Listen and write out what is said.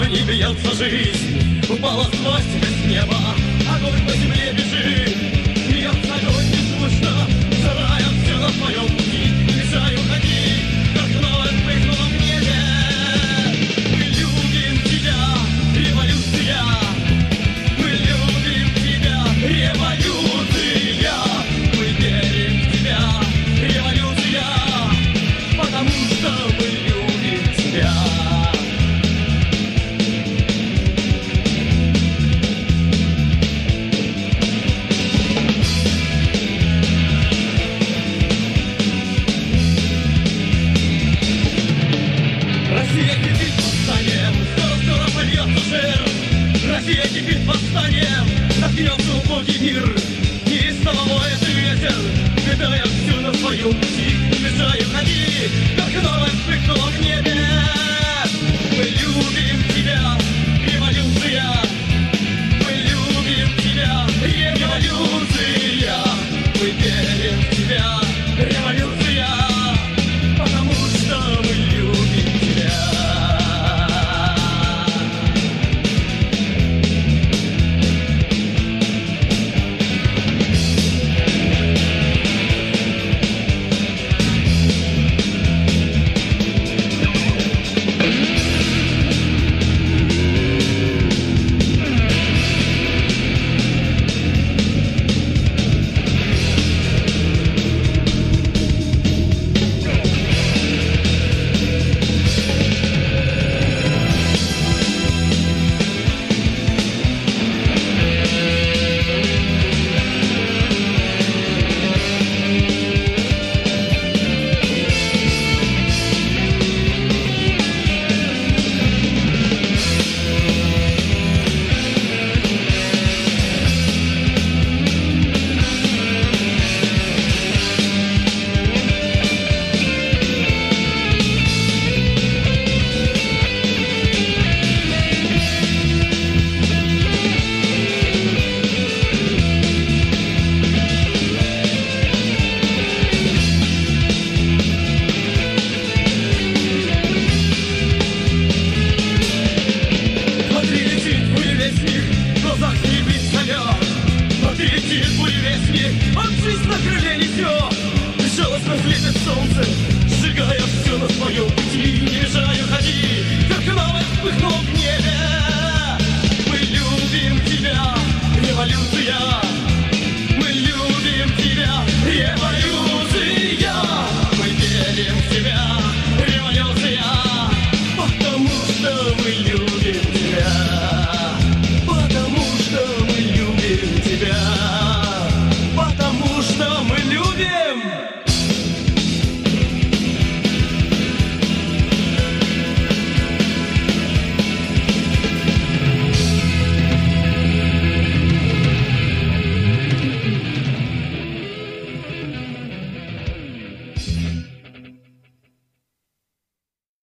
не бьется жизнь, упала злость без неба, огонь по земле бежит, бьется огонь беззвучно, сырая все на своем пути, мешаю ходить, как вновь вспыхнуло в небе. Мы любим тебя, революция, мы любим тебя, революция, мы верим в тебя, революция, потому что мы любим тебя. Россия кипит восстанием, скоро польется жир. Россия кипит восстанием, наткнется убогий мир. Неистово воет ветер, кидая всю на своем пути. Мешаю ходить, как вновь вспыхнуло в небе. Мы любим